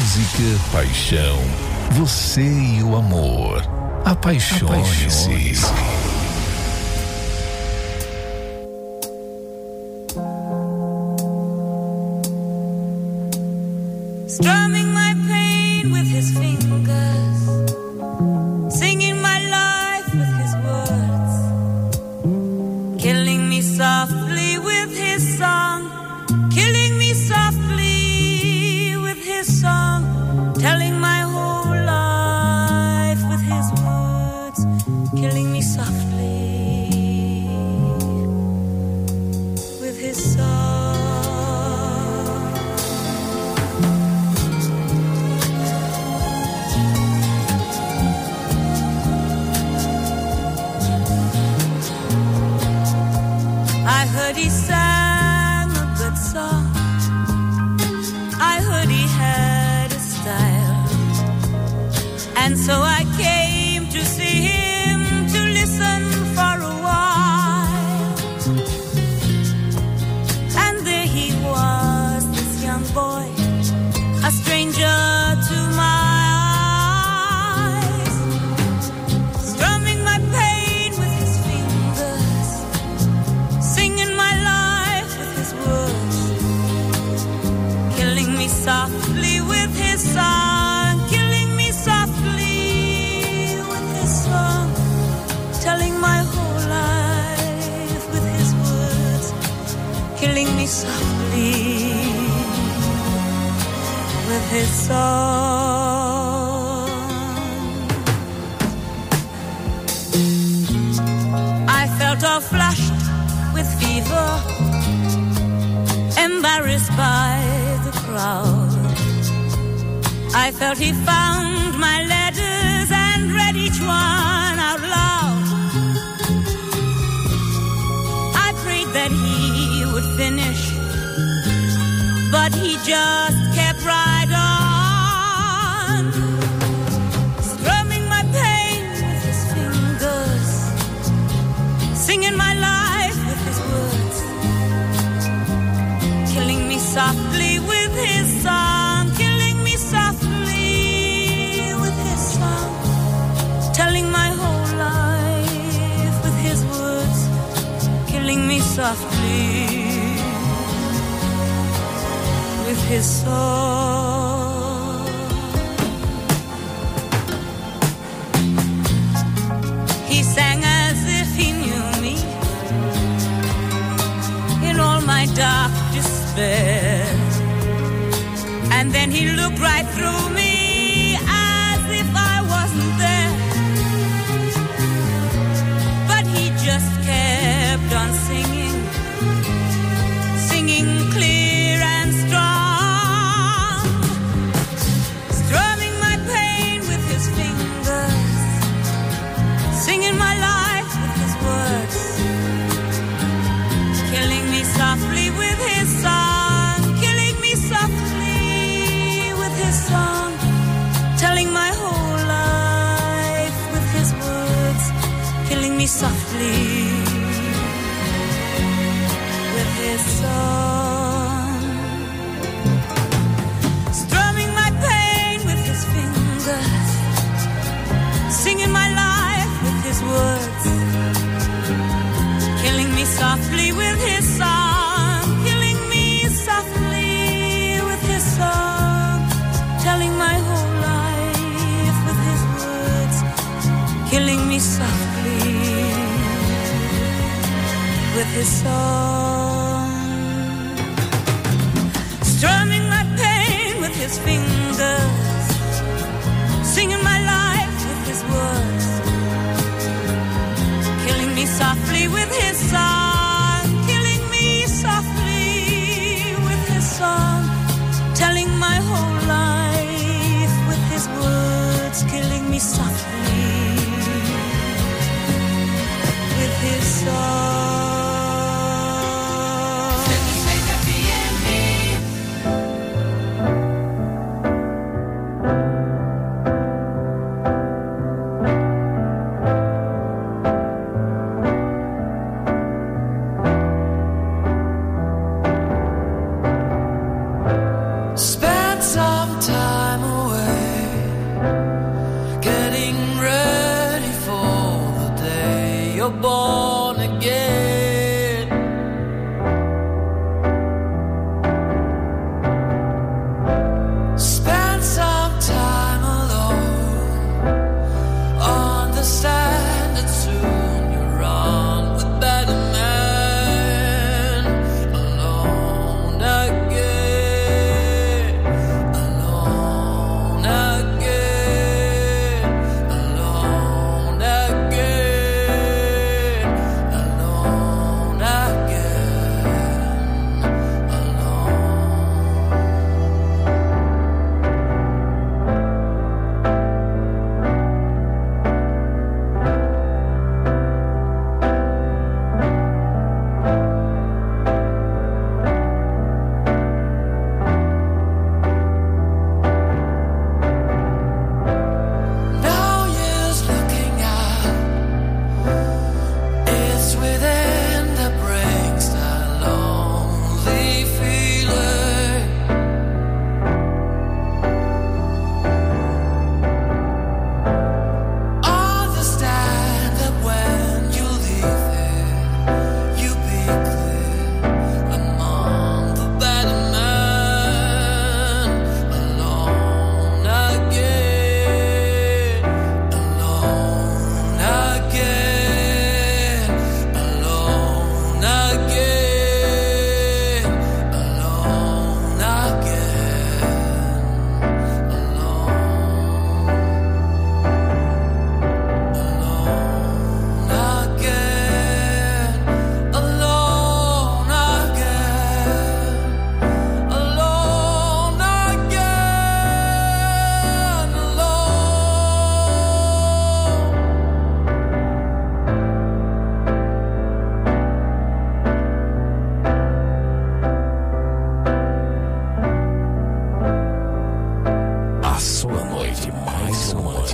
música, paixão, você e o amor. Apaixone-se. Strumming my pain with his fingers, singing my life with his words, killing me softly with his song, killing me softly with his song, telling my whole life with his words, killing me softly with his song. I heard he sang a good song, I heard he had a style, and so I came to see him, to listen for a while. And there he was, this young boy, a stranger to my eyes, strumming my pain with his fingers, singing my life with his words, killing me softly with his song, killing me softly with his song, telling my whole life with his words, killing me softly with his song. I felt all flushed with fever, embarrassed by the crowd. I felt he found my letters and read each one out loud. I prayed that he would finish, but he just kept right on, strumming my pain with his fingers, singing my life with his words, killing me softly with his song, killing me softly with his song, telling my whole life with his words, killing me softly with his song. He sang as if he knew me in all my dark despair, and then he looked right through me as if I wasn't there, but he just kept on singing, singing clear and strong, strumming my pain with his fingers, singing my life with his words, killing me softly with his song, killing me softly with his song, telling my whole life with his words, killing me softly with his song, strumming my pain with his fingers, singing my life with his words, killing me softly with his song, killing me softly with his song, telling my whole life with his words, killing me softly with his song, strumming my pain with his fingers, singing my life with his words, killing me softly with his song, killing me softly with his song, telling my whole life with his words, killing me softly with his song.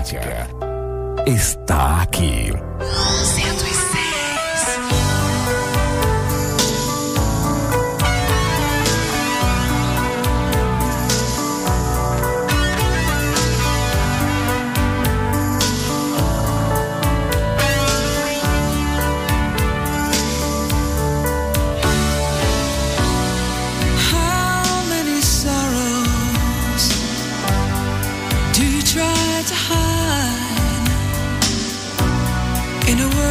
romântica está aqui. 106. In a world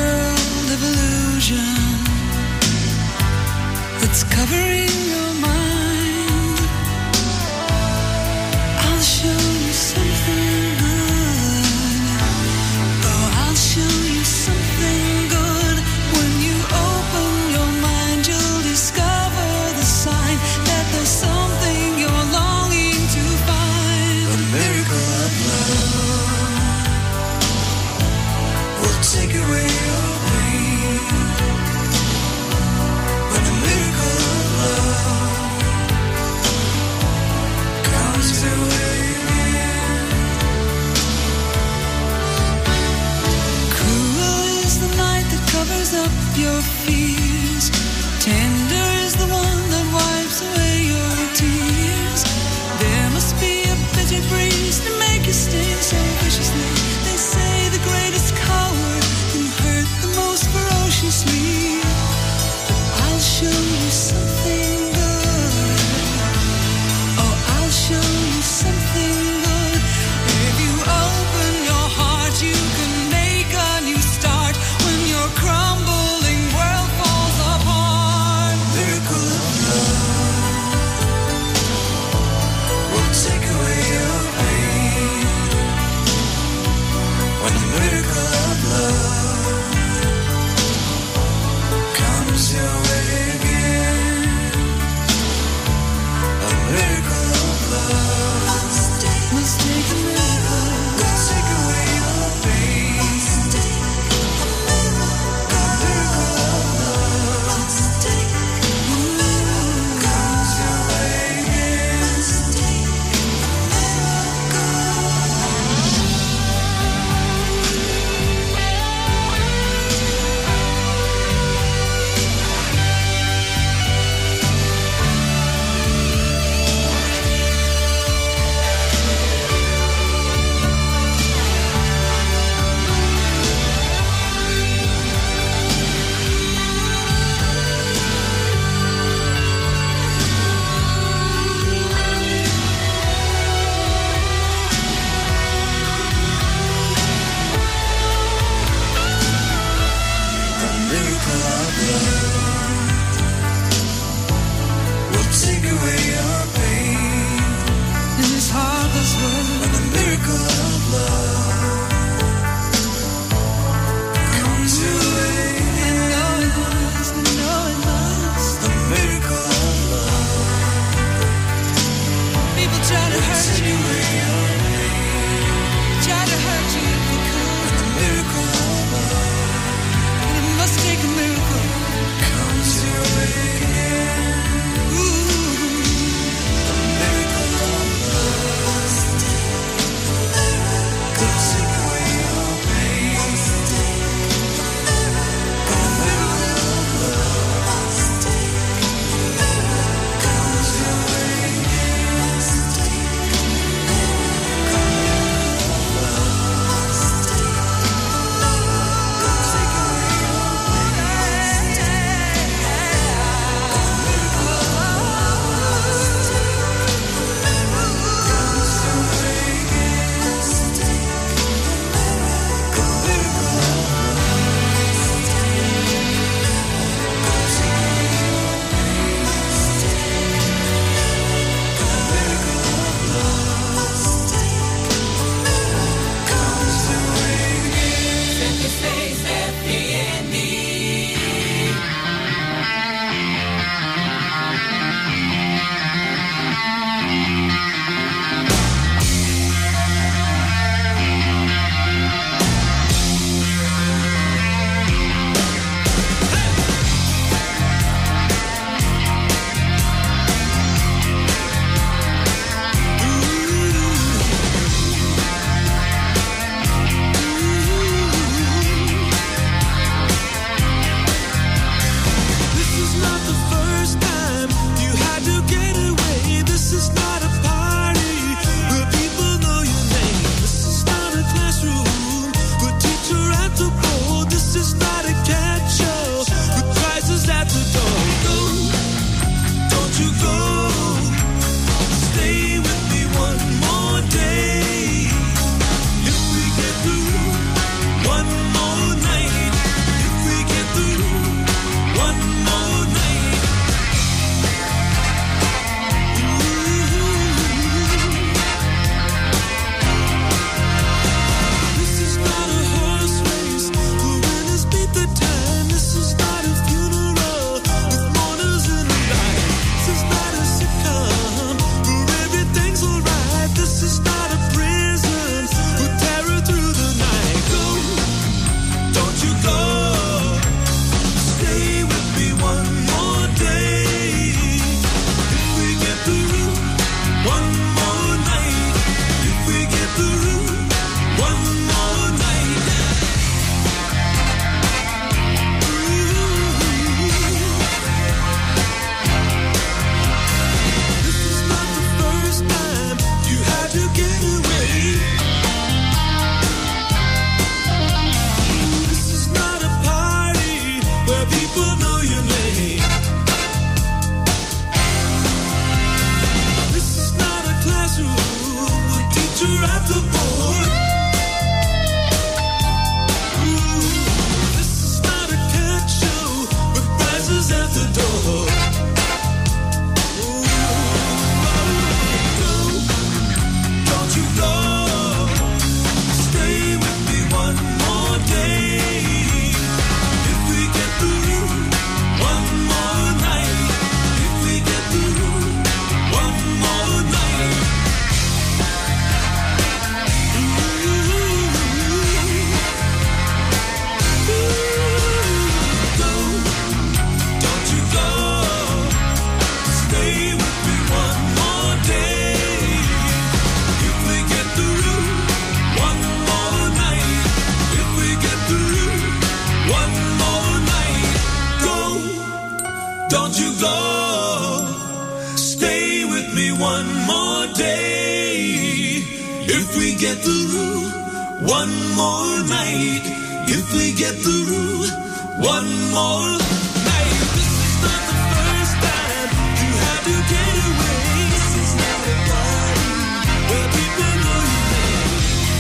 get through one more night, if we get through one more night, this is not the first time you had to get away. This is not a party where people know your name.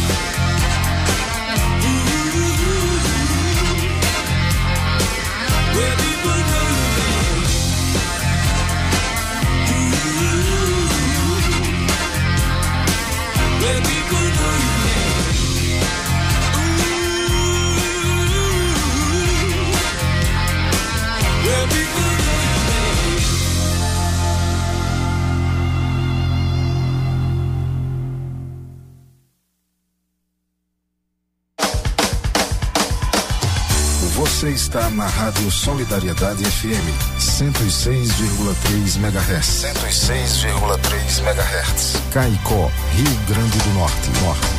Where people know your name. Where people know your name. Where people know your name. Você está na Rádio Solidariedade FM 106,3 MHz. 106,3 MHz. Caicó, Rio Grande do Norte.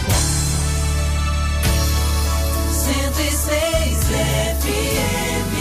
106 FM.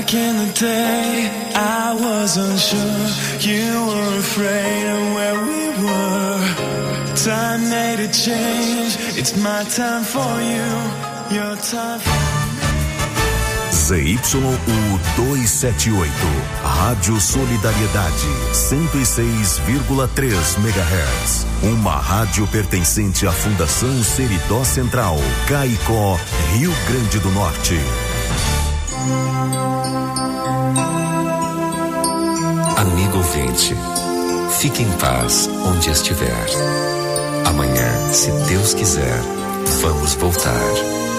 Back in the day, I was unsure. You were afraid of where we were. Time made a change. It's my time for you. Your time for ZYU 278, Rádio Solidariedade, 106,3 MHz. Uma rádio pertencente à Fundação Seridó Central, Caicó, Rio Grande do Norte. Amigo ouvinte, fique em paz onde estiver. Amanhã, se Deus quiser, vamos voltar.